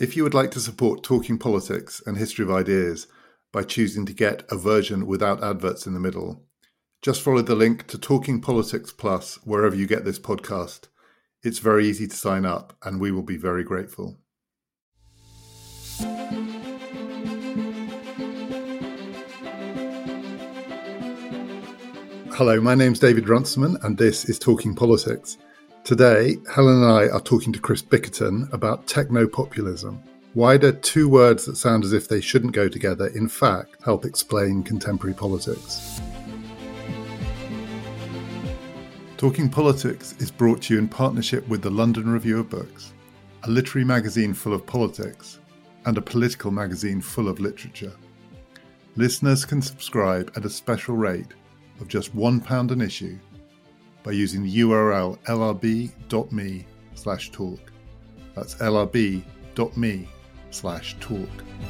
If you would like to support Talking Politics and History of Ideas by choosing to get a version without adverts in the middle, just follow the link to Talking Politics Plus wherever you get this podcast. It's very easy to sign up and we will be very grateful. Hello, my name's David Runciman and this is Talking Politics. Today, Helen and I are talking to Chris Bickerton about techno-populism. Why do two words that sound as if they shouldn't go together, in fact, help explain contemporary politics? Talking Politics is brought to you in partnership with the London Review of Books, a literary magazine full of politics and a political magazine full of literature. Listeners can subscribe at a special rate of just £1 an issue by using the URL lrb.me/talk. That's lrb.me/talk.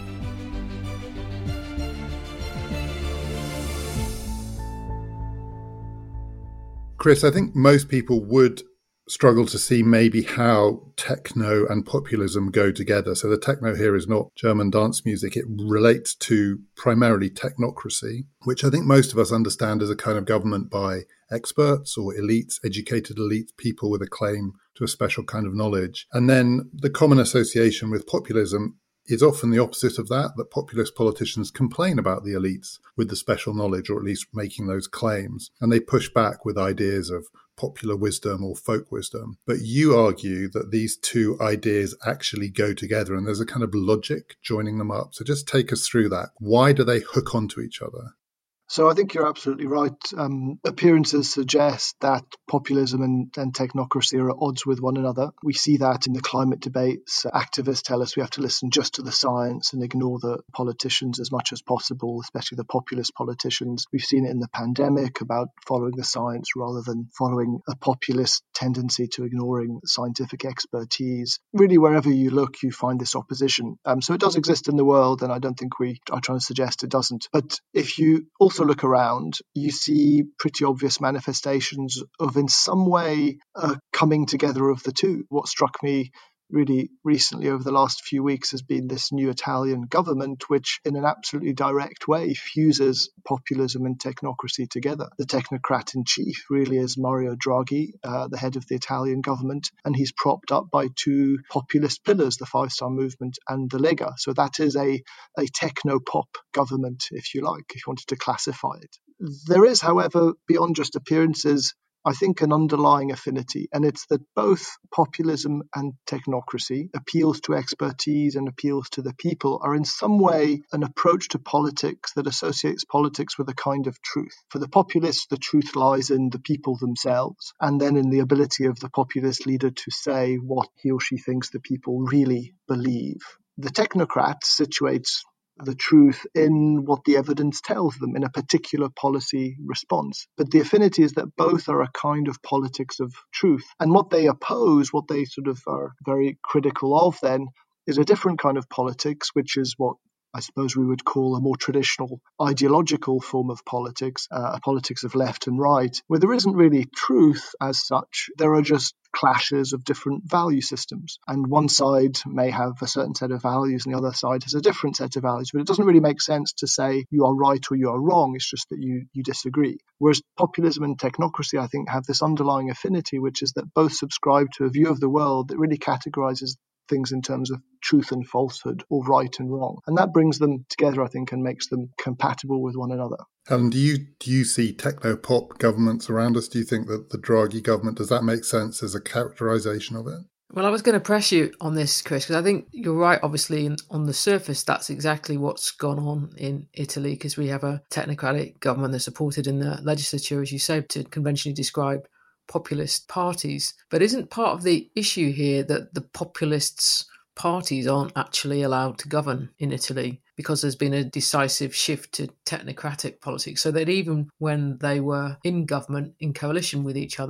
Chris, I think most people would struggle to see maybe how techno and populism go together. So the techno here is not German dance music. It relates to primarily technocracy, which I think most of us understand as a kind of government by experts or elites, educated elites, people with a claim to a special kind of knowledge. And then the common association with populism is often the opposite of that populist politicians complain about the elites with the special knowledge, or at least making those claims. And they push back with ideas of popular wisdom or folk wisdom. But you argue that these two ideas actually go together and there's a kind of logic joining them up. So just take us through that. Why do they hook onto each other? So I think you're absolutely right. Appearances suggest that populism and technocracy are at odds with one another. We see that in the climate debates. Activists tell us we have to listen just to the science and ignore the politicians as much as possible, especially the populist politicians. We've seen it in the pandemic about following the science rather than following a populist tendency to ignoring scientific expertise. Really, wherever you look, you find this opposition. So it does exist in the world, and I don't think we are trying to suggest it doesn't. But if you also look around, you see pretty obvious manifestations of, in some way, coming together of the two. What struck me really recently over the last few weeks has been this new Italian government, which in an absolutely direct way fuses populism and technocracy together. The technocrat in chief really is Mario Draghi, the head of the Italian government, and he's propped up by two populist pillars, the Five Star Movement and the Lega. So that is a techno-pop government, if you like, if you wanted to classify it. There is, however, beyond just appearances, I think an underlying affinity, and it's that both populism and technocracy, appeals to expertise and appeals to the people, are in some way an approach to politics that associates politics with a kind of truth. For the populists, the truth lies in the people themselves, and then in the ability of the populist leader to say what he or she thinks the people really believe. The technocrat situates the truth in what the evidence tells them in a particular policy response. But the affinity is that both are a kind of politics of truth. And what they oppose, what they sort of are very critical of then, is a different kind of politics, which is what I suppose we would call a more traditional ideological form of politics, a politics of left and right, where there isn't really truth as such. There are just clashes of different value systems. And one side may have a certain set of values and the other side has a different set of values. But it doesn't really make sense to say you are right or you are wrong. It's just that you disagree. Whereas populism and technocracy, I think, have this underlying affinity, which is that both subscribe to a view of the world that really categorizes things in terms of truth and falsehood, or right and wrong. And that brings them together, I think, and makes them compatible with one another. Helen, do you see techno-pop governments around us? Do you think that the Draghi government, does that make sense as a characterization of it? Well, I was going to press you on this, Chris, because I think you're right. Obviously, on the surface, that's exactly what's gone on in Italy, because we have a technocratic government that's supported in the legislature, as you say, to conventionally describe populist parties. But isn't part of the issue here that the populists' parties aren't actually allowed to govern in Italy because there's been a decisive shift to technocratic politics, so that even when they were in government, in coalition with each other,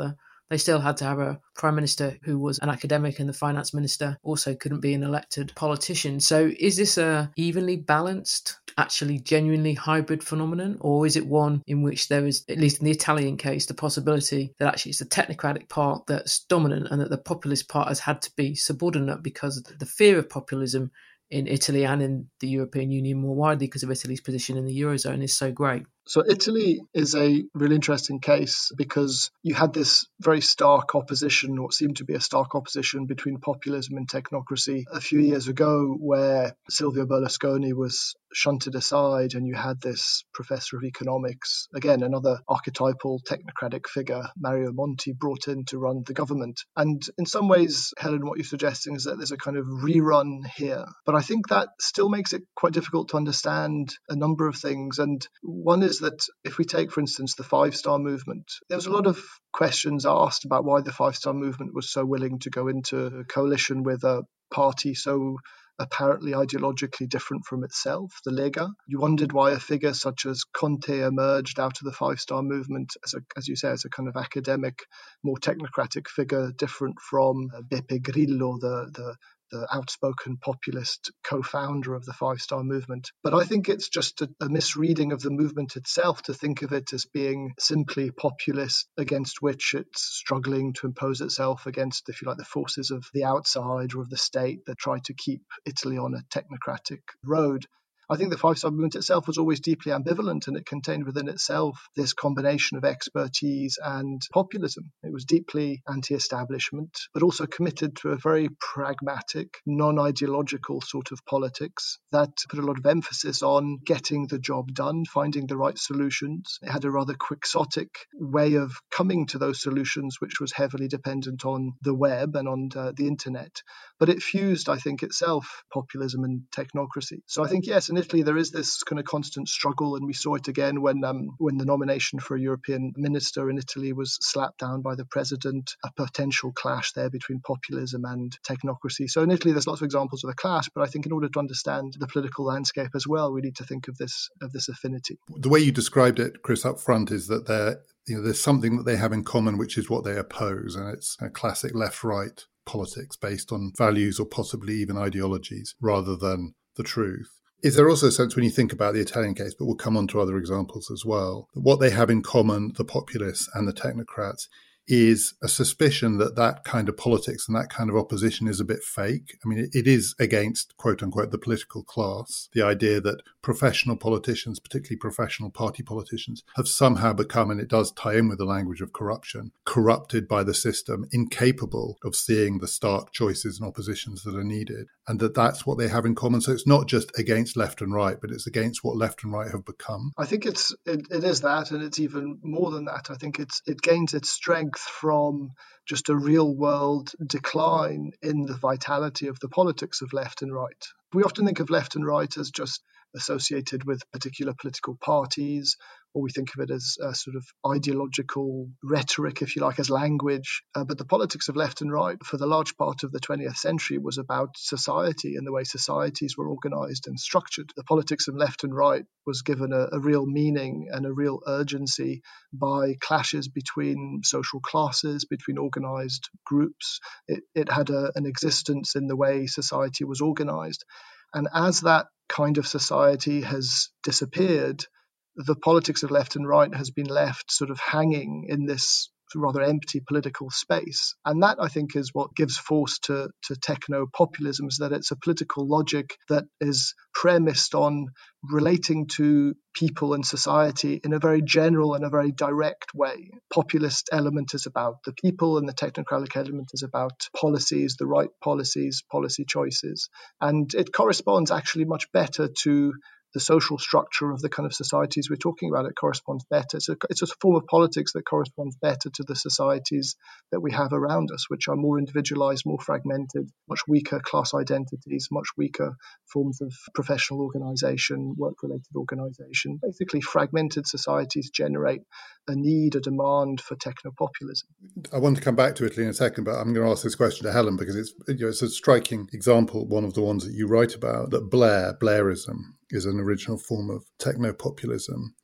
they still had to have a prime minister who was an academic, and the finance minister also couldn't be an elected politician. So is this a evenly balanced, actually genuinely hybrid phenomenon, or is it one in which there is, at least in the Italian case, the possibility that actually it's the technocratic part that's dominant and that the populist part has had to be subordinate because the fear of populism in Italy and in the European Union more widely because of Italy's position in the Eurozone is so great? So Italy is a really interesting case because you had this very stark opposition, or seemed to be a stark opposition, between populism and technocracy a few years ago, where Silvio Berlusconi was shunted aside and you had this professor of economics, again, another archetypal technocratic figure, Mario Monti, brought in to run the government. And in some ways, Helen, what you're suggesting is that there's a kind of rerun here. But I think that still makes it quite difficult to understand a number of things. And one is that if we take, for instance, the Five Star Movement, there was a lot of questions asked about why the Five Star Movement was so willing to go into a coalition with a party so apparently ideologically different from itself, the Lega. You wondered why a figure such as Conte emerged out of the Five Star Movement as you say, as a kind of academic, more technocratic figure, different from Beppe Grillo, the outspoken populist co-founder of the Five Star Movement. But I think it's just a misreading of the movement itself to think of it as being simply populist, against which it's struggling to impose itself against, if you like, the forces of the outside or of the state that try to keep Italy on a technocratic road. I think the Five Star Movement itself was always deeply ambivalent, and it contained within itself this combination of expertise and populism. It was deeply anti-establishment, but also committed to a very pragmatic, non-ideological sort of politics that put a lot of emphasis on getting the job done, finding the right solutions. It had a rather quixotic way of coming to those solutions, which was heavily dependent on the web and on the internet. But it fused, I think, itself populism and technocracy. So I think, yes, in Italy, there is this kind of constant struggle, and we saw it again when the nomination for a European minister in Italy was slapped down by the president, a potential clash there between populism and technocracy. So in Italy, there's lots of examples of a clash, but I think in order to understand the political landscape as well, we need to think of this affinity. The way you described it, Chris, up front is that there's something that they have in common, which is what they oppose, and it's a classic left-right politics based on values or possibly even ideologies rather than the truth. Is there also a sense when you think about the Italian case, but we'll come on to other examples as well, that what they have in common, the populists and the technocrats, is a suspicion that that kind of politics and that kind of opposition is a bit fake. I mean, it is against, quote unquote, the political class. The idea that professional politicians, particularly professional party politicians, have somehow become, and it does tie in with the language of corruption, corrupted by the system, incapable of seeing the stark choices and oppositions that are needed. And that's what they have in common. So it's not just against left and right, but it's against what left and right have become. I think it is that, and it's even more than that. I think it gains its strength from just a real world decline in the vitality of the politics of left and right. We often think of left and right as just associated with particular political parties, or we think of it as a sort of ideological rhetoric, if you like, as language. But the politics of left and right for the large part of the 20th century was about society and the way societies were organized and structured. The politics of left and right was given a real meaning and a real urgency by clashes between social classes, between organized groups. It had an existence in the way society was organized. And as that kind of society has disappeared, the politics of left and right has been left sort of hanging in this rather empty political space. And that, I think, is what gives force to techno-populism, is that it's a political logic that is premised on relating to people and society in a very general and a very direct way. Populist element is about the people, and the technocratic element is about policies, the right policies, policy choices. And it corresponds actually much better to the social structure of the kind of societies we're talking about. It corresponds better. It's a form of politics that corresponds better to the societies that we have around us, which are more individualized, more fragmented, much weaker class identities, much weaker forms of professional organization, work-related organization. Basically, fragmented societies generate a need, a demand for techno-populism. I want to come back to Italy in a second, but I'm going to ask this question to Helen because it's a striking example, one of the ones that you write about, that Blairism is an original form of techno-populism.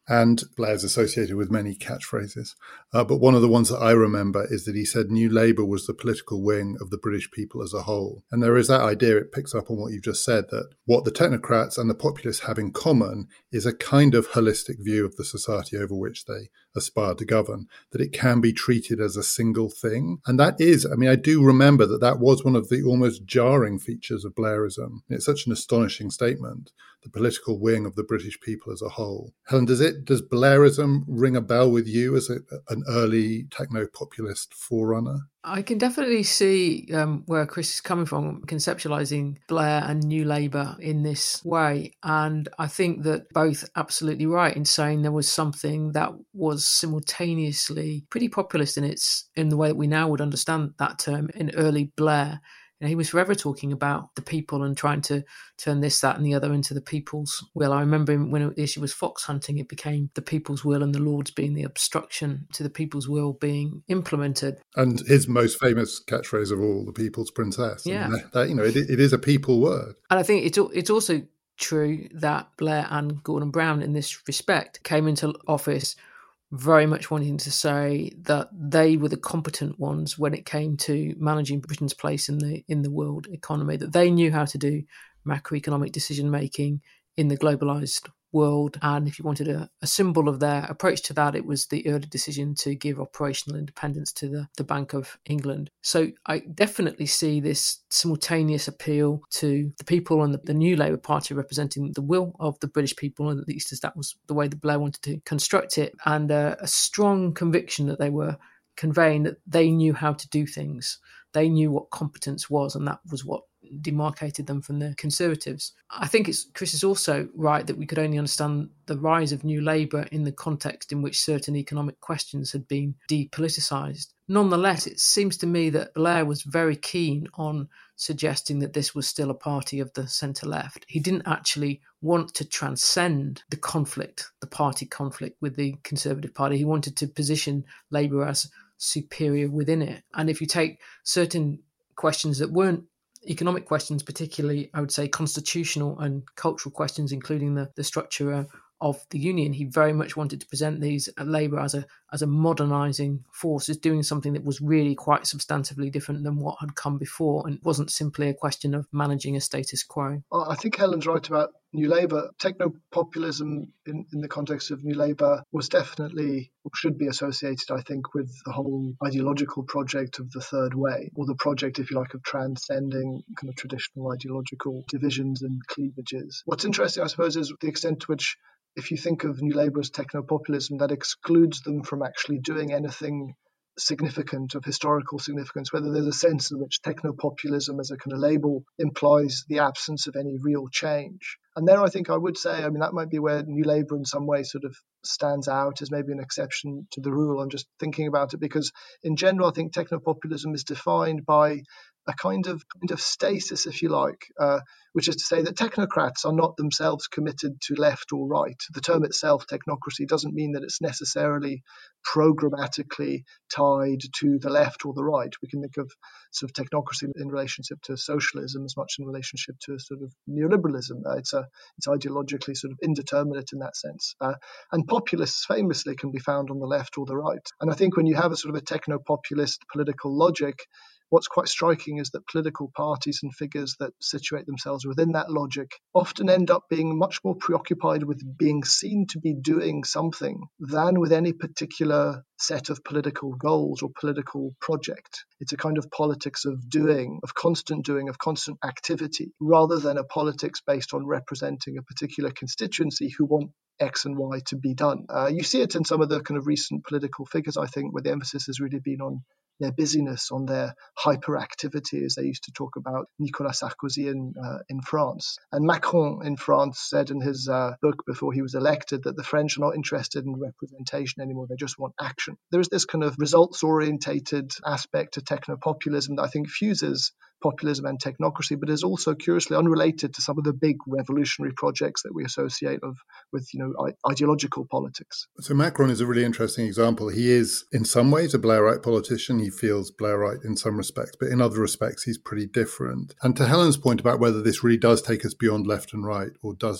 And Blair's associated with many catchphrases. But one of the ones that I remember is that he said New Labour was the political wing of the British people as a whole. And there is that idea, it picks up on what you've just said, that what the technocrats and the populists have in common is a kind of holistic view of the society over which they aspire to govern, that it can be treated as a single thing. And that is, I do remember that was one of the almost jarring features of Blairism. It's such an astonishing statement, the political wing of the British people as a whole. Helen, does Blairism ring a bell with you as an early techno-populist forerunner? I can definitely see where Chris is coming from, conceptualising Blair and New Labour in this way. And I think that both absolutely right in saying there was something that was simultaneously pretty populist in the way that we now would understand that term in early Blair. He was forever talking about the people and trying to turn this, that and the other into the people's will. I remember when the issue was fox hunting, it became the people's will and the Lords being the obstruction to the people's will being implemented. And his most famous catchphrase of all, the people's princess. Yeah. It is a people word. And I think it's also true that Blair and Gordon Brown in this respect came into office very much wanting to say that they were the competent ones when it came to managing Britain's place in the world economy, that they knew how to do macroeconomic decision making in the globalised world. And if you wanted a symbol of their approach to that, it was the early decision to give operational independence to the Bank of England. So I definitely see this simultaneous appeal to the people and the new Labour Party representing the will of the British people, and at least as that was the way that Blair wanted to construct it, and a strong conviction that they were conveying that they knew how to do things. They knew what competence was, and that was what demarcated them from the Conservatives. I think Chris is also right that we could only understand the rise of New Labour in the context in which certain economic questions had been depoliticised. Nonetheless, it seems to me that Blair was very keen on suggesting that this was still a party of the centre-left. He didn't actually want to transcend the conflict, the party conflict with the Conservative Party. He wanted to position Labour as superior within it. And if you take certain questions that weren't economic questions, particularly, I would say, constitutional and cultural questions, including the structure of the union, he very much wanted to present these Labour as a modernising force, as doing something that was really quite substantively different than what had come before, and it wasn't simply a question of managing a status quo. I think Helen's right about New Labour. Techno-populism in the context of New Labour was definitely, or should be associated, I think, with the whole ideological project of the Third Way, or the project, if you like, of transcending kind of traditional ideological divisions and cleavages. What's interesting, I suppose, is the extent to which, if you think of New Labour as techno-populism, that excludes them from actually doing anything significant, of historical significance, whether there's a sense in which techno-populism as a kind of label implies the absence of any real change. And there I think I would say, that might be where New Labour in some way sort of stands out as maybe an exception to the rule. I'm just thinking about it because in general, I think techno-populism is defined by a kind of stasis, if you like, which is to say that technocrats are not themselves committed to left or right. The term itself, technocracy, doesn't mean that it's necessarily programmatically tied to the left or the right. We can think of sort of technocracy in relationship to socialism as much in relationship to sort of neoliberalism. It's ideologically sort of indeterminate in that sense. And populists famously can be found on the left or the right. And I think when you have a sort of a techno-populist political logic, what's quite striking is that political parties and figures that situate themselves within that logic often end up being much more preoccupied with being seen to be doing something than with any particular set of political goals or political project. It's a kind of politics of doing, of constant activity, rather than a politics based on representing a particular constituency who want X and Y to be done. You see it in some of the kind of recent political figures, I think, where the emphasis has really been on their busyness, on their hyperactivity, as they used to talk about Nicolas Sarkozy in France. And Macron in France said in his book before he was elected that the French are not interested in representation anymore, they just want action. There is this kind of results-orientated aspect to techno-populism that I think fuses populism and technocracy, but is also curiously unrelated to some of the big revolutionary projects that we associate with ideological politics. So Macron is a really interesting example. He is, in some ways, a Blairite politician. He feels Blairite in some respects, but in other respects, he's pretty different. And to Helen's point about whether this really does take us beyond left and right or doesn't,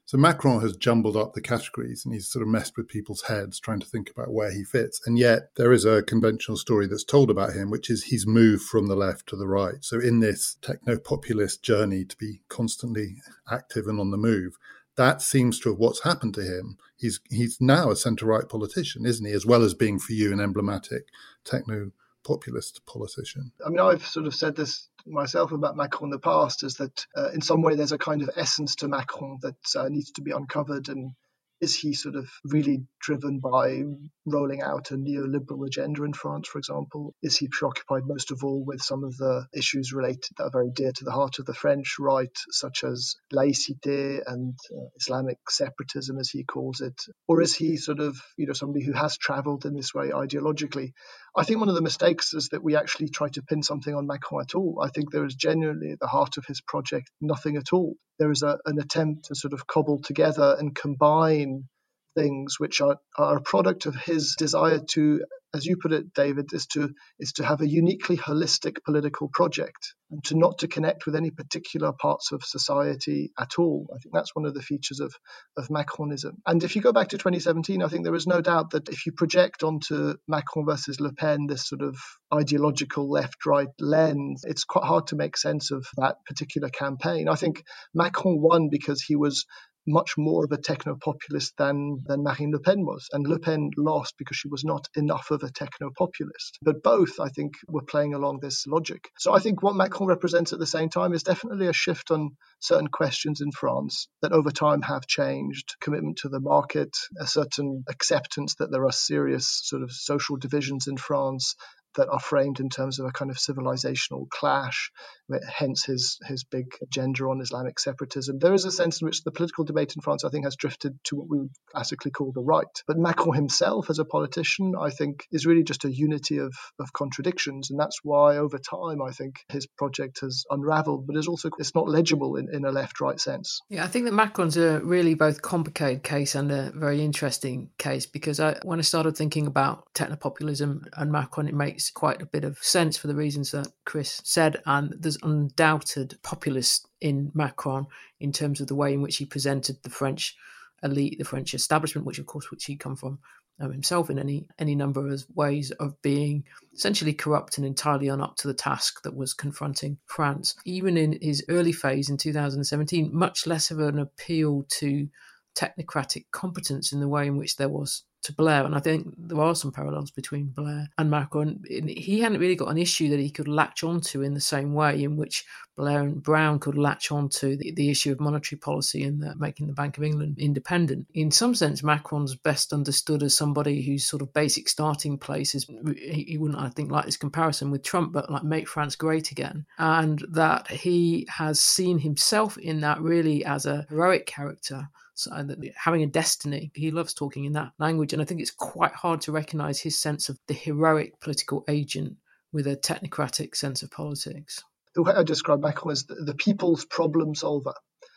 So Macron has jumbled up the categories and he's sort of messed with people's heads trying to think about where he fits. And yet there is a conventional story that's told about him, which is he's moved from the left to the right. So in this techno-populist journey to be constantly active and on the move, that seems to have what's happened to him. He's now a centre-right politician, isn't he, as well as being for you an emblematic techno-populist politician. I mean, I've sort of said this myself about Macron in the past, is that in some way there's a kind of essence to Macron that needs to be uncovered. And is he sort of really driven by rolling out a neoliberal agenda in France, for example? Is he preoccupied most of all with some of the issues related that are very dear to the heart of the French right, such as laïcité and Islamic separatism, as he calls it? Or is he sort of, somebody who has travelled in this way ideologically? I think one of the mistakes is that we actually try to pin something on Macron at all. I think there is genuinely at the heart of his project nothing at all. There is an attempt to sort of cobble together and combine things which are a product of his desire to, as you put it, David, is to have a uniquely holistic political project and not to connect with any particular parts of society at all. I think that's one of the features of Macronism. And if you go back to 2017, I think there is no doubt that if you project onto Macron versus Le Pen this sort of ideological left-right lens, it's quite hard to make sense of that particular campaign. I think Macron won because he was much more of a techno-populist than Marine Le Pen was. And Le Pen lost because she was not enough of a techno-populist. But both, I think, were playing along this logic. So I think what Macron represents at the same time is definitely a shift on certain questions in France that over time have changed. Commitment to the market, a certain acceptance that there are serious sort of social divisions in France that are framed in terms of a kind of civilizational clash, hence his big agenda on Islamic separatism. There is a sense in which the political debate in France, I think, has drifted to what we would classically call the right. But Macron himself, as a politician, I think, is really just a unity of contradictions. And that's why, over time, I think his project has unraveled, but it's not legible in a left-right sense. Yeah, I think that Macron's a really both complicated case and a very interesting case, because when I started thinking about technopopulism and Macron, it makes quite a bit of sense for the reasons that Chris said. And there's undoubted populist in Macron in terms of the way in which he presented the French elite, the French establishment, which he come from himself in any number of ways of being essentially corrupt and entirely up to the task that was confronting France. Even in his early phase in 2017, much less of an appeal to technocratic competence in the way in which there was to Blair. And I think there are some parallels between Blair and Macron. He hadn't really got an issue that he could latch onto in the same way in which Blair and Brown could latch onto the issue of monetary policy and making the Bank of England independent. In some sense, Macron's best understood as somebody whose sort of basic starting place is, he wouldn't, I think, like this comparison with Trump, but like make France great again. And that he has seen himself in that really as a heroic character. So having a destiny, he loves talking in that language. And I think it's quite hard to recognise his sense of the heroic political agent with a technocratic sense of politics. The way I describe Macron is the people's problem solver.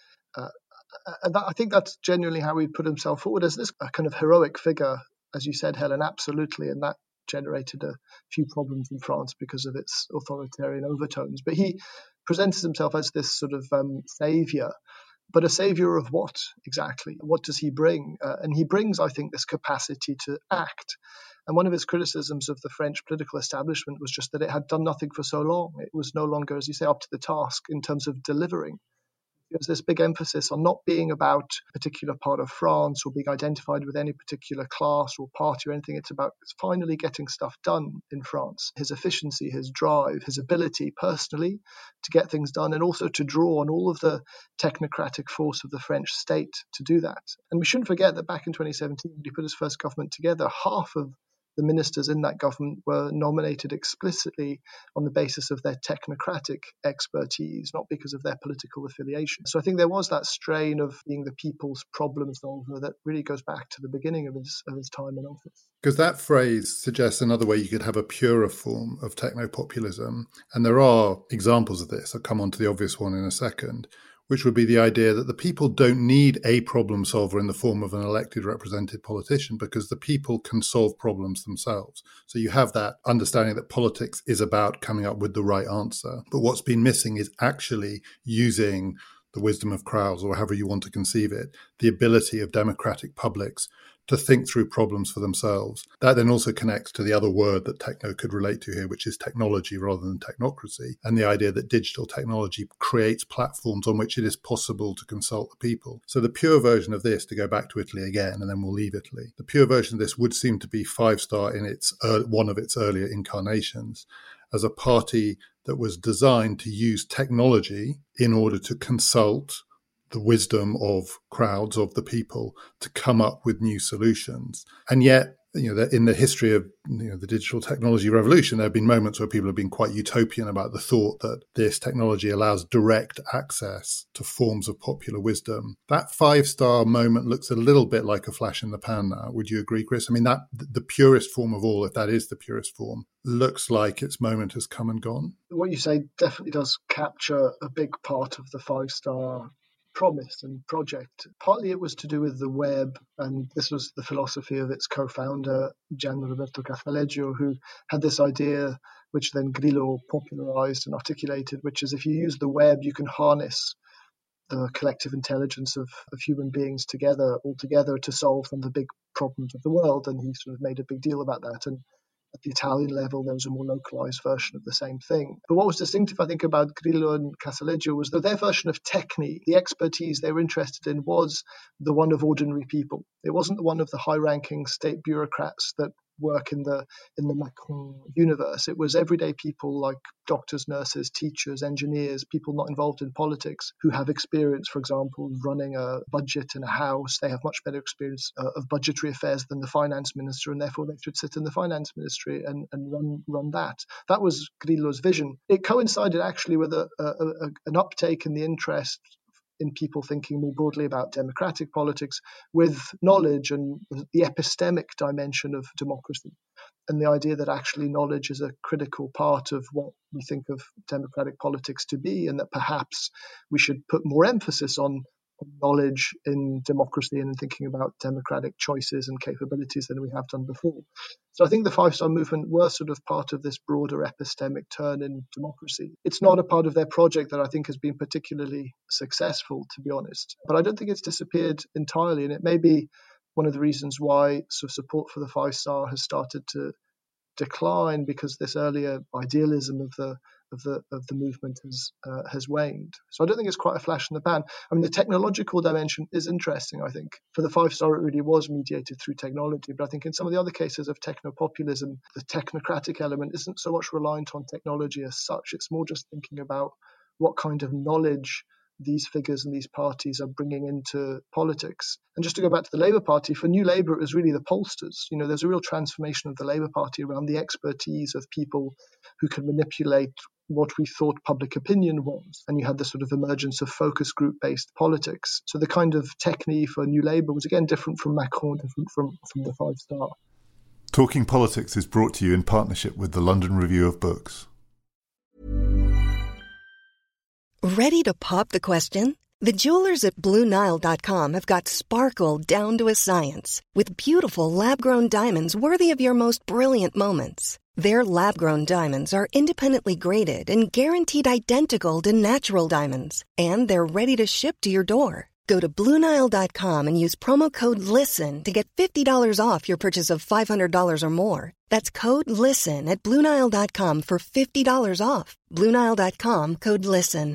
And I think that's genuinely how he put himself forward as this kind of heroic figure, as you said, Helen, absolutely. And that generated a few problems in France because of its authoritarian overtones. But he presents himself as this sort of saviour. But a saviour of what exactly? What does he bring? And he brings, I think, this capacity to act. And one of his criticisms of the French political establishment was just that it had done nothing for so long. It was no longer, as you say, up to the task in terms of delivering. There's this big emphasis on not being about a particular part of France or being identified with any particular class or party or anything. It's about finally getting stuff done in France. His efficiency, his drive, his ability personally to get things done, and also to draw on all of the technocratic force of the French state to do that. And we shouldn't forget that back in 2017, when he put his first government together, half of the ministers in that government were nominated explicitly on the basis of their technocratic expertise, not because of their political affiliation. So I think there was that strain of being the people's problem solver that really goes back to the beginning of his time in office. Because that phrase suggests another way you could have a purer form of technopopulism. And there are examples of this. I'll come on to the obvious one in a second, which would be the idea that the people don't need a problem solver in the form of an elected represented politician because the people can solve problems themselves. So you have that understanding that politics is about coming up with the right answer. But what's been missing is actually using the wisdom of crowds, or however you want to conceive it, the ability of democratic publics to think through problems for themselves. That then also connects to the other word that techno could relate to here, which is technology rather than technocracy, and the idea that digital technology creates platforms on which it is possible to consult the people. So the pure version of this, to go back to Italy again, and then we'll leave Italy, the pure version of this would seem to be Five Star in its one of its earlier incarnations, as a party that was designed to use technology in order to consult the wisdom of crowds, of the people, to come up with new solutions. And yet, in the history of the digital technology revolution, there have been moments where people have been quite utopian about the thought that this technology allows direct access to forms of popular wisdom. That Five-Star moment looks a little bit like a flash in the pan now. Would you agree, Chris? I mean, that the purest form of all, if that is the purest form, looks like its moment has come and gone. What you say definitely does capture a big part of the Five-Star promise and project. Partly it was to do with the web, and this was the philosophy of its co-founder, Gian Roberto Casaleggio, who had this idea, which then Grillo popularized and articulated, which is if you use the web, you can harness the collective intelligence of human beings all together to solve some of the big problems of the world. And he sort of made a big deal about that. And at the Italian level, there was a more localized version of the same thing. But what was distinctive, I think, about Grillo and Casaleggio was that their version of techne, the expertise they were interested in, was the one of ordinary people. It wasn't the one of the high-ranking state bureaucrats that work in the Macron universe. It was everyday people like doctors, nurses, teachers, engineers, people not involved in politics who have experience, for example, running a budget in a house. They have much better experience of budgetary affairs than the finance minister, and therefore they should sit in the finance ministry and run that. That was Grillo's vision. It coincided actually with an uptake in the interest in people thinking more broadly about democratic politics with knowledge and the epistemic dimension of democracy, and the idea that actually knowledge is a critical part of what we think of democratic politics to be, and that perhaps we should put more emphasis on knowledge in democracy and in thinking about democratic choices and capabilities than we have done before. So I think the Five Star Movement were sort of part of this broader epistemic turn in democracy. It's not a part of their project that I think has been particularly successful, to be honest, but I don't think it's disappeared entirely, and it may be one of the reasons why sort of support for the Five Star has started to decline, because this earlier idealism of the movement has waned. So I don't think it's quite a flash in the pan. I mean, the technological dimension is interesting, I think. For the Five Star, it really was mediated through technology, but I think in some of the other cases of technopopulism, the technocratic element isn't so much reliant on technology as such. It's more just thinking about what kind of knowledge these figures and these parties are bringing into politics. And just to go back to the Labour Party, for New Labour, it was really the pollsters. There's a real transformation of the Labour Party around the expertise of people who can manipulate what we thought public opinion was. And you had the sort of emergence of focus group-based politics. So the kind of technique for New Labour was, again, different from Macron, different from the Five Star. Talking Politics is brought to you in partnership with the London Review of Books. Ready to pop the question? The jewelers at BlueNile.com have got sparkle down to a science with beautiful lab-grown diamonds worthy of your most brilliant moments. Their lab-grown diamonds are independently graded and guaranteed identical to natural diamonds, and they're ready to ship to your door. Go to BlueNile.com and use promo code LISTEN to get $50 off your purchase of $500 or more. That's code LISTEN at BlueNile.com for $50 off. BlueNile.com, code LISTEN.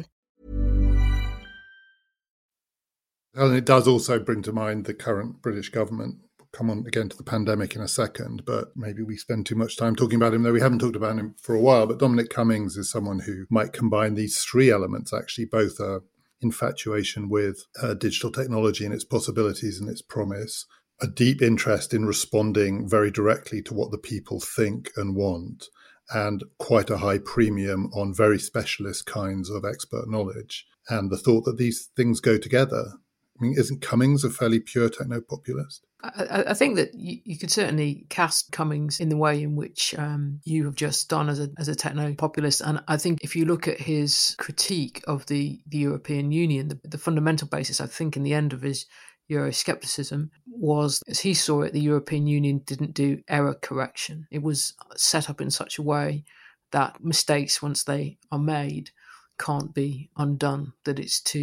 And it does also bring to mind the current British government. We'll come on again to the pandemic in a second, but maybe we spend too much time talking about him, though we haven't talked about him for a while. But Dominic Cummings is someone who might combine these three elements, actually, both a infatuation with digital technology and its possibilities and its promise, a deep interest in responding very directly to what the people think and want, and quite a high premium on very specialist kinds of expert knowledge, and the thought that these things go together. I mean, isn't Cummings a fairly pure techno-populist? I think that you could certainly cast Cummings in the way in which you have just done as a techno-populist. And I think if you look at his critique of the European Union, the fundamental basis, I think, in the end of his Euroscepticism was, as he saw it, the European Union didn't do error correction. It was set up in such a way that mistakes, once they are made, can't be undone, that it's too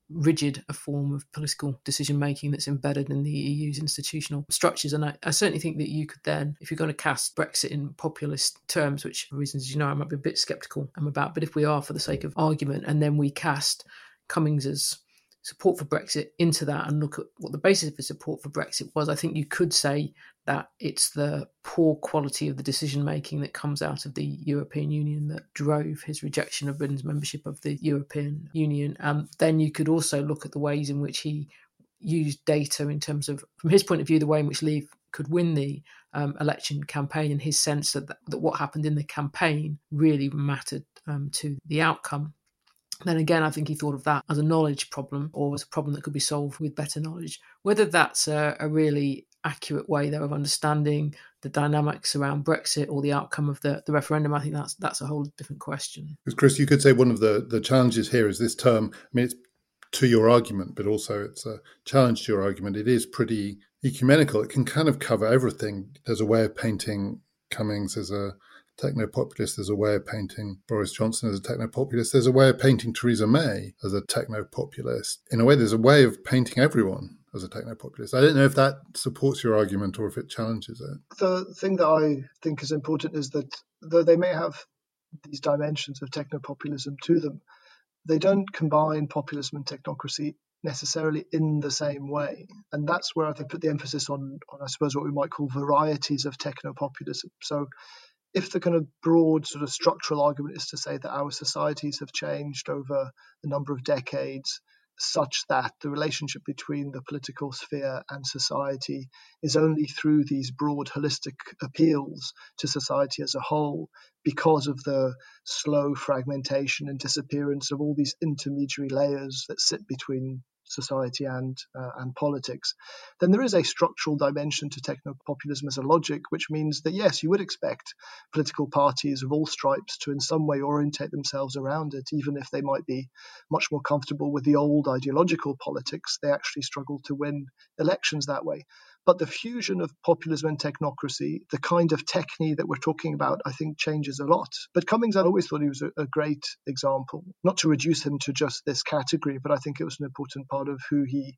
rigid a form of political decision-making that's embedded in the EU's institutional structures. And I certainly think that you could then, if you're going to cast Brexit in populist terms, which for reasons I might be a bit sceptical about, but if we are for the sake of argument, and then we cast Cummings's support for Brexit into that and look at what the basis of his support for Brexit was, I think you could say that it's the poor quality of the decision-making that comes out of the European Union that drove his rejection of Britain's membership of the European Union. Then you could also look at the ways in which he used data in terms of, from his point of view, the way in which Leave could win the election campaign, and his sense that what happened in the campaign really mattered to the outcome. Then again, I think he thought of that as a knowledge problem, or as a problem that could be solved with better knowledge. Whether that's a really accurate way, though, of understanding the dynamics around Brexit or the outcome of the referendum, I think that's a whole different question. Because Chris, you could say one of the challenges here is this term. I mean, it's to your argument, but also it's a challenge to your argument. It is pretty ecumenical. It can kind of cover everything. There's a way of painting Cummings as a techno-populist. There's a way of painting Boris Johnson as a techno-populist. There's a way of painting Theresa May as a techno-populist. In a way, there's a way of painting everyone as a techno-populist. I don't know if that supports your argument or if it challenges it. The thing that I think is important is that though they may have these dimensions of techno-populism to them, they don't combine populism and technocracy necessarily in the same way. And that's where I think put the emphasis on, I suppose, what we might call varieties of techno-populism. So if the kind of broad sort of structural argument is to say that our societies have changed over a number of decades such that the relationship between the political sphere and society is only through these broad holistic appeals to society as a whole, because of the slow fragmentation and disappearance of all these intermediary layers that sit between society and politics, then there is a structural dimension to techno-populism as a logic, which means that, yes, you would expect political parties of all stripes to in some way orientate themselves around it, even if they might be much more comfortable with the old ideological politics. They actually struggle to win elections that way. But the fusion of populism and technocracy, the kind of techne that we're talking about, I think changes a lot. But Cummings, I always thought he was a great example, not to reduce him to just this category, but I think it was an important part of who he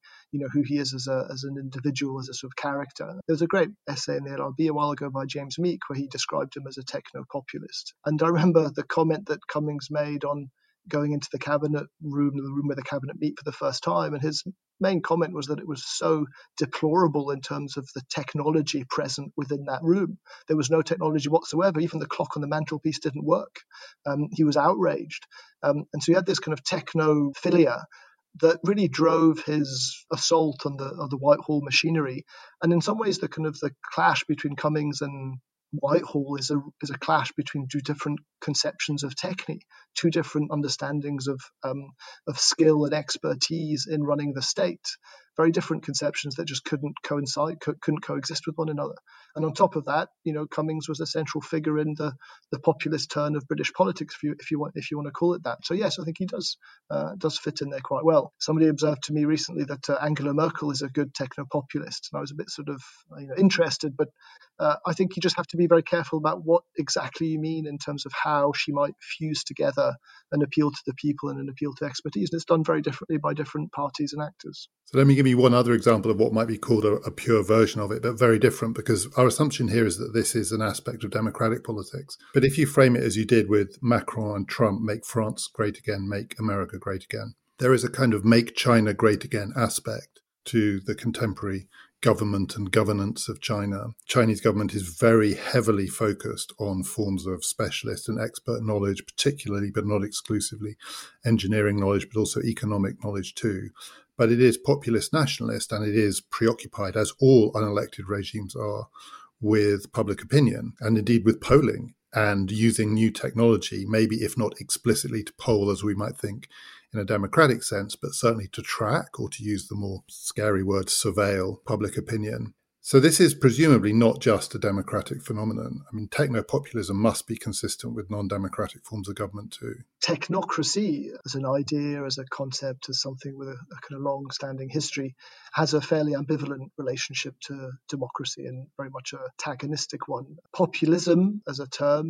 is as an individual, as a sort of character. There was a great essay in the LRB a while ago by James Meek where he described him as a techno-populist. And I remember the comment that Cummings made on going into the cabinet room, the room where the cabinet meet for the first time, and his main comment was that it was so deplorable in terms of the technology present within that room. There was no technology whatsoever. Even the clock on the mantelpiece didn't work. He was outraged. And so he had this kind of technophilia that really drove his assault on the Whitehall machinery. And in some ways, the clash between Cummings and Whitehall is a clash between two different conceptions of techne, two different understandings of skill and expertise in running the state. Very different conceptions that just couldn't coexist with one another. And on top of that, Cummings was a central figure in the populist turn of British politics, if you want to call it that. So yes, I think he does fit in there quite well. Somebody observed to me recently that Angela Merkel is a good techno-populist, and I was a bit sort of interested, but I think you just have to be very careful about what exactly you mean in terms of how she might fuse together an appeal to the people and an appeal to expertise. And it's done very differently by different parties and actors. So let me give you one other example of what might be called a pure version of it, but very different, because our assumption here is that this is an aspect of democratic politics. But if you frame it as you did with Macron and Trump, make France great again, make America great again, there is a kind of make China great again aspect to the contemporary government and governance of China. Chinese government is very heavily focused on forms of specialist and expert knowledge, particularly, but not exclusively, engineering knowledge, but also economic knowledge too. But it is populist nationalist, and it is preoccupied, as all unelected regimes are, with public opinion and indeed with polling and using new technology, maybe if not explicitly to poll as we might think in a democratic sense, but certainly to track, or to use the more scary word, surveil public opinion. So this is presumably not just a democratic phenomenon. I mean, techno-populism must be consistent with non-democratic forms of government too. Technocracy as an idea, as a concept, as something with a kind of long-standing history, has a fairly ambivalent relationship to democracy, and very much a antagonistic one. Populism as a term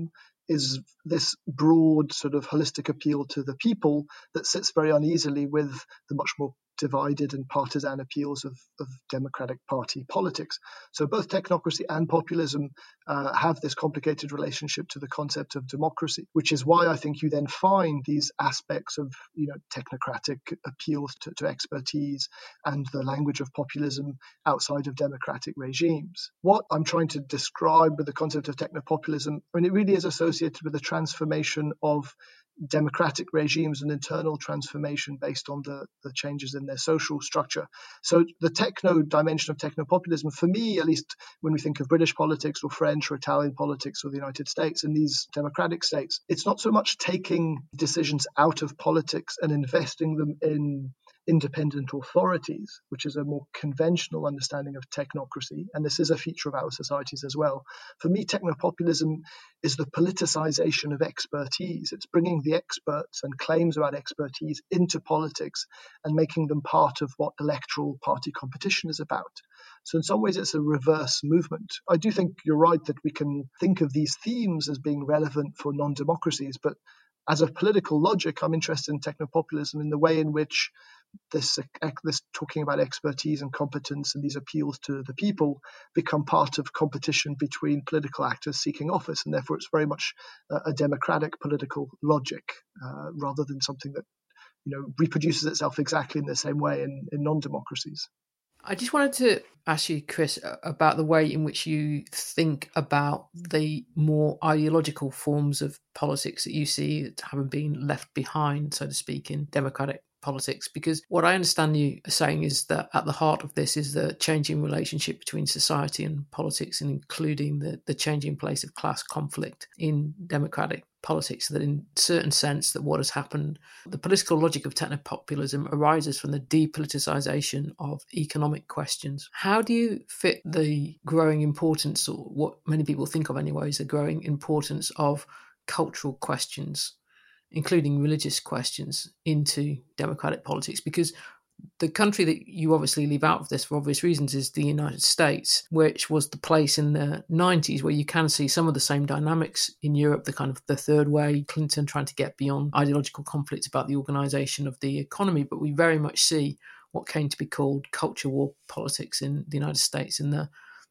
is this broad sort of holistic appeal to the people that sits very uneasily with the much more divided and partisan appeals of Democratic Party politics. So both technocracy and populism have this complicated relationship to the concept of democracy, which is why I think you then find these aspects of technocratic appeals to expertise and the language of populism outside of democratic regimes. What I'm trying to describe with the concept of technopopulism, it really is associated with the transformation of democratic regimes and internal transformation based on the changes in their social structure. So the techno dimension of technopopulism, for me, at least when we think of British politics or French or Italian politics or the United States in these democratic states, it's not so much taking decisions out of politics and investing them in independent authorities, which is a more conventional understanding of technocracy, and this is a feature of our societies as well. For me, technopopulism is the politicization of expertise. It's bringing the experts and claims about expertise into politics and making them part of what electoral party competition is about. So in some ways, it's a reverse movement. I do think you're right that we can think of these themes as being relevant for non-democracies, but as a political logic, I'm interested in technopopulism in the way in which this talking about expertise and competence and these appeals to the people become part of competition between political actors seeking office, and therefore it's very much a democratic political logic rather than something that reproduces itself exactly in the same way in non-democracies. I just wanted to ask you, Chris, about the way in which you think about the more ideological forms of politics that you see having been left behind, so to speak, in democratic politics, because what I understand you are saying is that at the heart of this is the changing relationship between society and politics, and including the changing place of class conflict in democratic politics, that in certain sense that what has happened, the political logic of technopopulism arises from the depoliticization of economic questions. How do you fit the growing importance, or what many people think of anyway, is the growing importance of cultural questions, including religious questions, into democratic politics? Because the country that you obviously leave out of this for obvious reasons is the United States, which was the place in the 90s where you can see some of the same dynamics in Europe, the kind of the third way, Clinton trying to get beyond ideological conflicts about the organization of the economy. But we very much see what came to be called culture war politics in the United States in the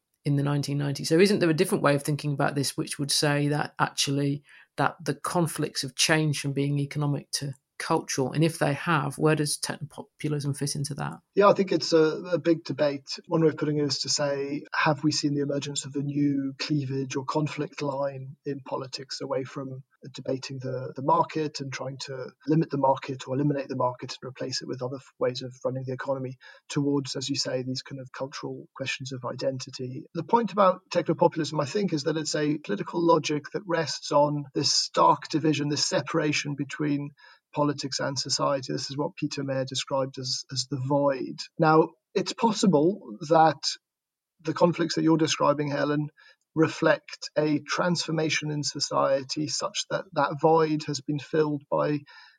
1990s. So isn't there a different way of thinking about this, which would say that actually that the conflicts have changed from being economic to cultural? And if they have, where does technopopulism fit into that? Yeah, I think it's a big debate. One way of putting it is to say, have we seen the emergence of a new cleavage or conflict line in politics away from debating the market and trying to limit the market or eliminate the market and replace it with other ways of running the economy, towards, as you say, these kind of cultural questions of identity. The point about technopopulism, I think, is that it's a political logic that rests on this stark division, this separation between politics and society. This is what Peter Mayer described as the void. Now, it's possible that the conflicts that you're describing, Helen, reflect a transformation in society such that that void has been filled by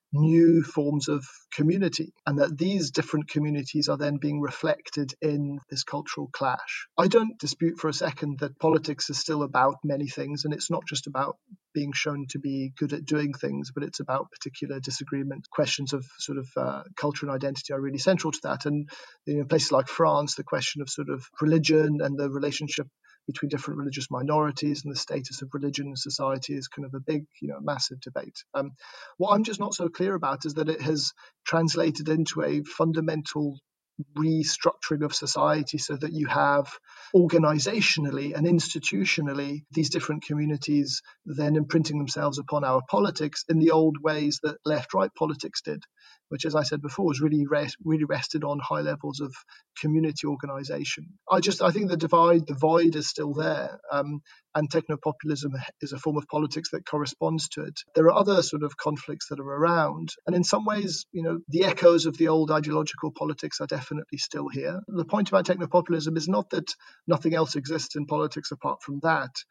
new forms of community, and that these different communities are then being reflected in this cultural clash. I don't dispute for a second that politics is still about many things, and it's not just about being shown to be good at doing things, but it's about particular disagreement. Questions of sort of culture and identity are really central to that. And in places like France, the question of sort of religion and the relationship between different religious minorities and the status of religion in society is kind of a big, massive debate. What I'm just not so clear about is that it has translated into a fundamental restructuring of society so that you have organizationally and institutionally these different communities then imprinting themselves upon our politics in the old ways that left-right politics did, which, as I said before, was really rested on high levels of community organization. I think the void is still there, and technopopulism is a form of politics that corresponds to it. There are other sort of conflicts that are around, and in some ways, the echoes of the old ideological politics are definitely still here. The point about technopopulism is not that nothing else exists in politics apart from that,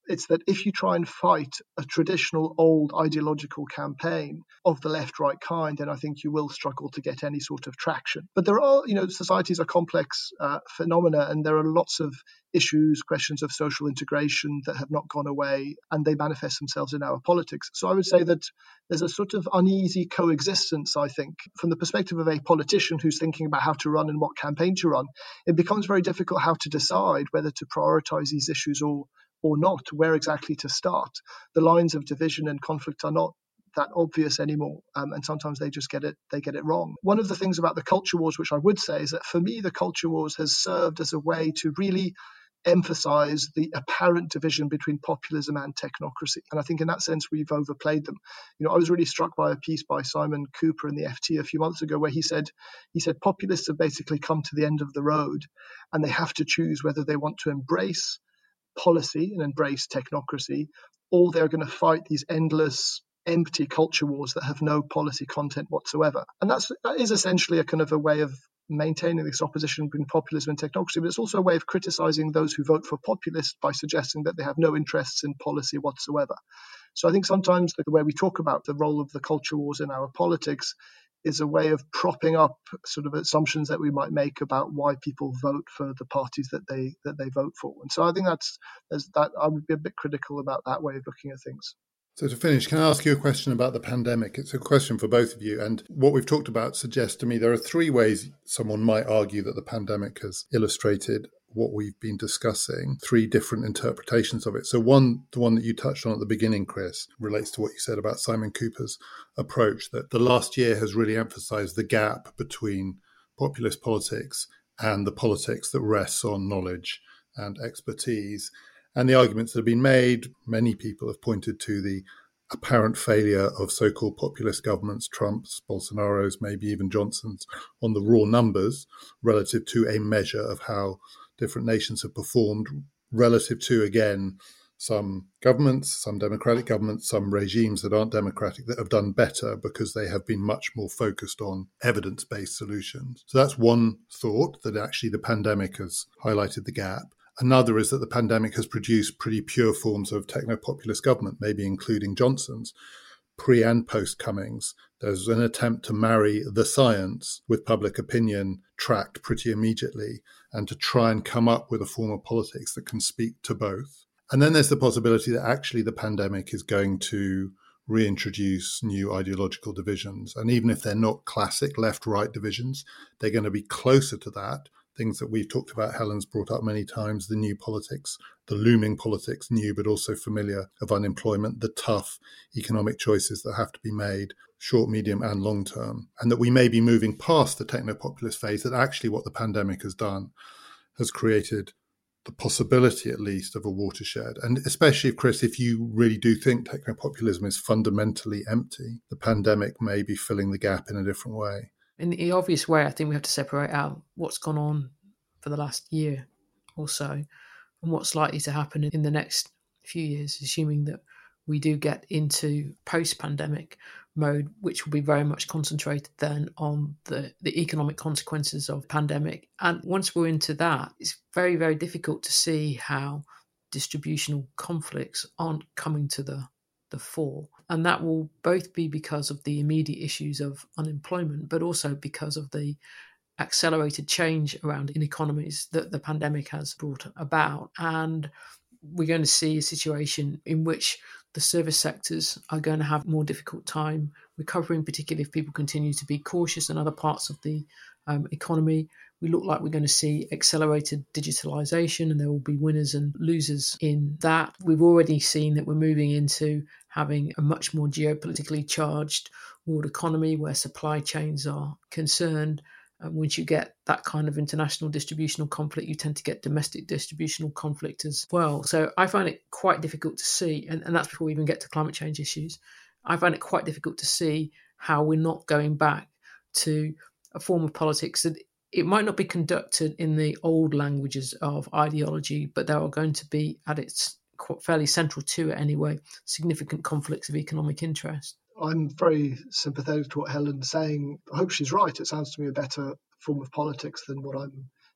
It's that if you try and fight a traditional old ideological campaign of the left-right kind, then I think you will struggle to get any sort of traction. But there are, societies are complex phenomena, and there are lots of issues, questions of social integration that have not gone away, and they manifest themselves in our politics. So I would say that there's a sort of uneasy coexistence, I think, from the perspective of a politician who's thinking about how to run and what campaign to run. It becomes very difficult how to decide whether to prioritize these issues or not, where exactly to start. The lines of division and conflict are not that obvious anymore, and sometimes they get it wrong. One of the things about the culture wars, which I would say, is that for me the culture wars has served as a way to really emphasize the apparent division between populism and technocracy. And I think in that sense we've overplayed them. I was really struck by a piece by Simon Cooper in the FT a few months ago where he said populists have basically come to the end of the road, and they have to choose whether they want to embrace policy and embrace technocracy, or they're going to fight these endless empty culture wars that have no policy content whatsoever. And that is essentially a kind of a way of maintaining this opposition between populism and technocracy, but it's also a way of criticizing those who vote for populists by suggesting that they have no interests in policy whatsoever. So I think sometimes the way we talk about the role of the culture wars in our politics is a way of propping up sort of assumptions that we might make about why people vote for the parties that they vote for. And so I think that I would be a bit critical about that way of looking at things. So to finish, can I ask you a question about the pandemic? It's a question for both of you. And what we've talked about suggests to me there are three ways someone might argue that the pandemic has illustrated what we've been discussing, three different interpretations of it. So the one that you touched on at the beginning, Chris, relates to what you said about Simon Cooper's approach, that the last year has really emphasized the gap between populist politics and the politics that rests on knowledge and expertise. And the arguments that have been made, many people have pointed to the apparent failure of so-called populist governments, Trump's, Bolsonaro's, maybe even Johnson's, on the raw numbers relative to a measure of how different nations have performed relative to, again, some governments, some democratic governments, some regimes that aren't democratic that have done better because they have been much more focused on evidence-based solutions. So that's one thought, that actually the pandemic has highlighted the gap. Another is that the pandemic has produced pretty pure forms of techno-populist government, maybe including Johnson's. Pre and post Cummings, there's an attempt to marry the science with public opinion tracked pretty immediately and to try and come up with a form of politics that can speak to both. And then there's the possibility that actually the pandemic is going to reintroduce new ideological divisions. And even if they're not classic left-right divisions, they're going to be closer to that. Things that we've talked about, Helen's brought up many times, the new politics, the looming politics, new but also familiar, of unemployment, the tough economic choices that have to be made, short, medium and long term. And that we may be moving past the techno-populist phase, that actually what the pandemic has done has created the possibility, at least, of a watershed. And especially, Chris, if you really do think techno-populism is fundamentally empty, the pandemic may be filling the gap in a different way. In the obvious way, I think we have to separate out what's gone on for the last year or so and what's likely to happen in the next few years, assuming that we do get into post-pandemic mode, which will be very much concentrated then on the economic consequences of the pandemic. And once we're into that, it's very, very difficult to see how distributional conflicts aren't coming to the fore. And that will both be because of the immediate issues of unemployment, but also because of the accelerated change around in economies that the pandemic has brought about. And we're going to see a situation in which the service sectors are going to have a more difficult time recovering, particularly if people continue to be cautious in other parts of the economy. We look like we're going to see accelerated digitalisation, and there will be winners and losers in that. We've already seen that we're moving into having a much more geopolitically charged world economy where supply chains are concerned. And once you get that kind of international distributional conflict, you tend to get domestic distributional conflict as well. So I find it quite difficult to see, and that's before we even get to climate change issues, I find it quite difficult to see how we're not going back to a form of politics that it might not be conducted in the old languages of ideology, but there are going to be, at its fairly central to it anyway, significant conflicts of economic interest. I'm very sympathetic to what Helen's saying. I hope she's right. It sounds to me a better form of politics than what I'm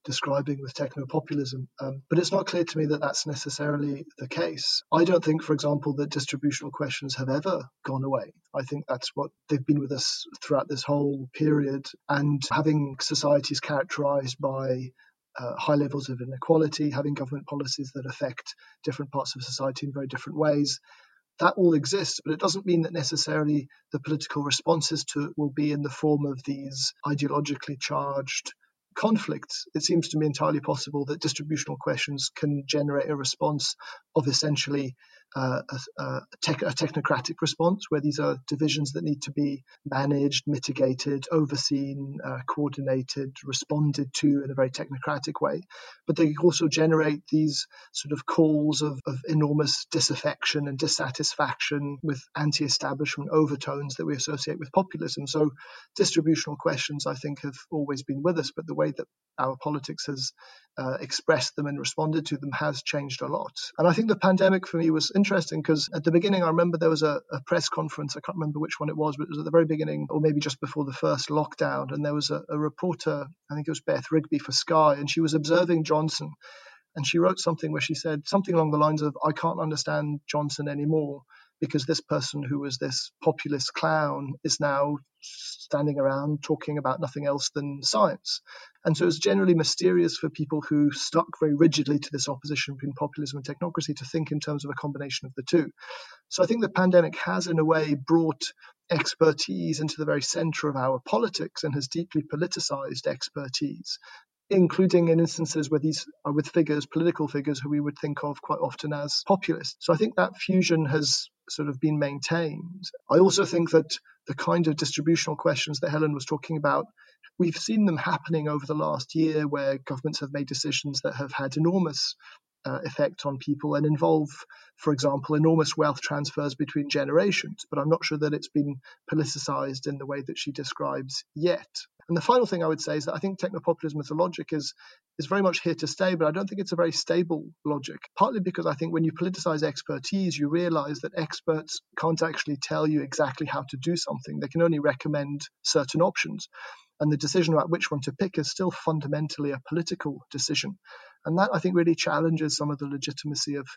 describing with techno-populism. But it's not clear to me that that's necessarily the case. I don't think, for example, that distributional questions have ever gone away. I think that's what they've been with us throughout this whole period. And having societies characterized by high levels of inequality, having government policies that affect different parts of society in very different ways, that all exists, but it doesn't mean that necessarily the political responses to it will be in the form of these ideologically charged conflicts. It seems to me entirely possible that distributional questions can generate a response of essentially a technocratic response, where these are divisions that need to be managed, mitigated, overseen, coordinated, responded to in a very technocratic way. But they also generate these sort of calls of enormous disaffection and dissatisfaction with anti-establishment overtones that we associate with populism. So distributional questions, I think, have always been with us, but the way that our politics has expressed them and responded to them has changed a lot. And I think the pandemic for me was interesting because at the beginning, I remember there was a press conference. I can't remember which one it was, but it was at the very beginning or maybe just before the first lockdown. And there was a reporter, I think it was Beth Rigby for Sky, and she was observing Johnson. And she wrote something where she said something along the lines of, I can't understand Johnson anymore because this person who was this populist clown is now standing around talking about nothing else than science. And so it's generally mysterious for people who stuck very rigidly to this opposition between populism and technocracy to think in terms of a combination of the two. So I think the pandemic has, in a way, brought expertise into the very center of our politics and has deeply politicized expertise, including in instances where these are with figures, political figures, who we would think of quite often as populists. So I think that fusion has sort of been maintained. I also think that the kind of distributional questions that Helen was talking about, we've seen them happening over the last year where governments have made decisions that have had enormous effect on people and involve, for example, enormous wealth transfers between generations. But I'm not sure that it's been politicized in the way that she describes yet. And the final thing I would say is that I think technopopulism as a logic is very much here to stay, but I don't think it's a very stable logic, partly because I think when you politicize expertise, you realize that experts can't actually tell you exactly how to do something. They can only recommend certain options. And the decision about which one to pick is still fundamentally a political decision. And that, I think, really challenges some of the legitimacy of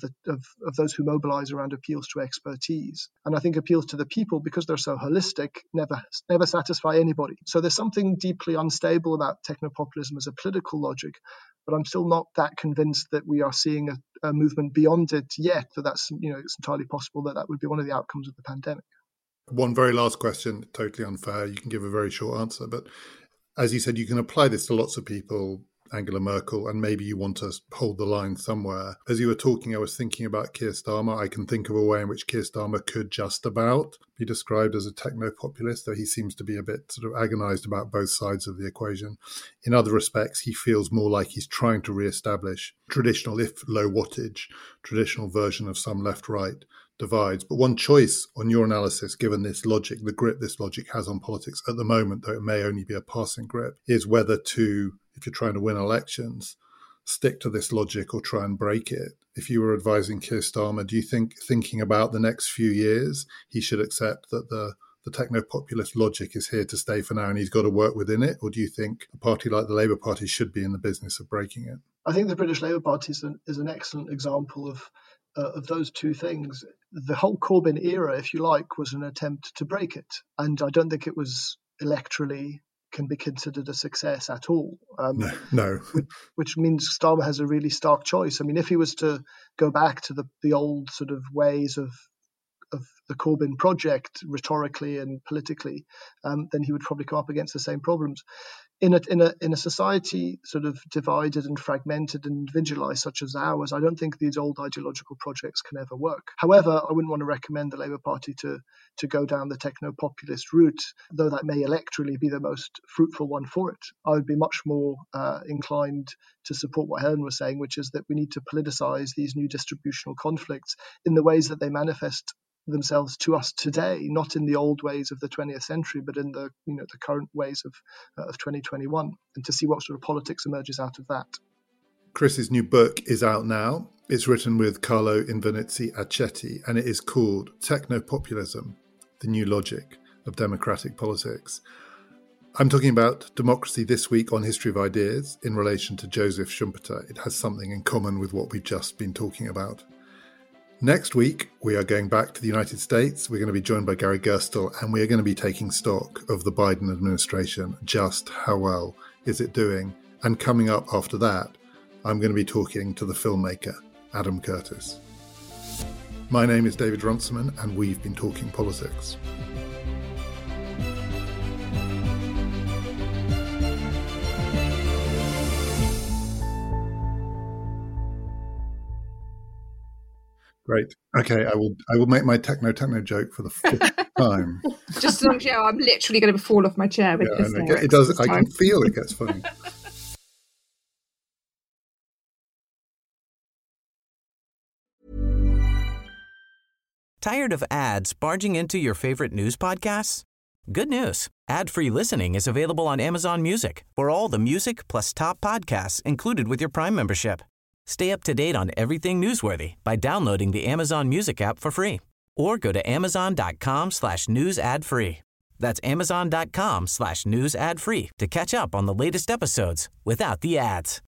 those who mobilize around appeals to expertise. And I think appeals to the people, because they're so holistic, never satisfy anybody. So there's something deeply unstable about technopopulism as a political logic, but I'm still not that convinced that we are seeing a movement beyond it yet, it's entirely possible that would be one of the outcomes of the pandemic. One very last question, totally unfair. You can give a very short answer, but as you said, you can apply this to lots of people, Angela Merkel, and maybe you want to hold the line somewhere. As you were talking, I was thinking about Keir Starmer. I can think of a way in which Keir Starmer could just about be described as a techno-populist, though he seems to be a bit sort of agonized about both sides of the equation. In other respects, he feels more like he's trying to reestablish traditional, if low wattage, traditional version of some left-right divides. But one choice on your analysis, given this logic, the grip this logic has on politics at the moment, though it may only be a passing grip, is whether to, if you're trying to win elections, stick to this logic or try and break it. If you were advising Keir Starmer, do you think, thinking about the next few years, he should accept that the techno-populist logic is here to stay for now and he's got to work within it? Or do you think a party like the Labour Party should be in the business of breaking it? I think the British Labour Party is an excellent example of those two things. The whole Corbyn era, if you like, was an attempt to break it. And I don't think it was electorally can be considered a success at all. No. Which means Starmer has a really stark choice. I mean, if he was to go back to the old sort of ways of the Corbyn project, rhetorically and politically, then he would probably come up against the same problems. In a society sort of divided and fragmented and individualized such as ours, I don't think these old ideological projects can ever work. However, I wouldn't want to recommend the Labour Party to go down the techno-populist route, though that may electorally be the most fruitful one for it. I would be much more inclined to support what Helen was saying, which is that we need to politicize these new distributional conflicts in the ways that they manifest themselves to us today, not in the old ways of the 20th century, but in the current ways of 2021, and to see what sort of politics emerges out of that. Chris's new book is out now. It's written with Carlo Invernizzi Accetti, and it is called Techno-Populism, the New Logic of Democratic Politics. I'm talking about Democracy This Week on History of Ideas in relation to Joseph Schumpeter. It has something in common with what we've just been talking about. Next week, we are going back to the United States. We're going to be joined by Gary Gerstle, and we are going to be taking stock of the Biden administration. Just how well is it doing? And coming up after that, I'm going to be talking to the filmmaker, Adam Curtis. My name is David Runciman, and we've been talking politics. Great. Okay, I will make my techno joke for the fifth time. Just as long as you know, I'm literally going to fall off my chair with this. It does. I can feel it gets funny. Tired of ads barging into your favorite news podcasts? Good news. Ad-free listening is available on Amazon Music for all the music plus top podcasts included with your Prime membership. Stay up to date on everything newsworthy by downloading the Amazon Music app for free or go to amazon.com/news ad free. That's amazon.com/news ad free to catch up on the latest episodes without the ads.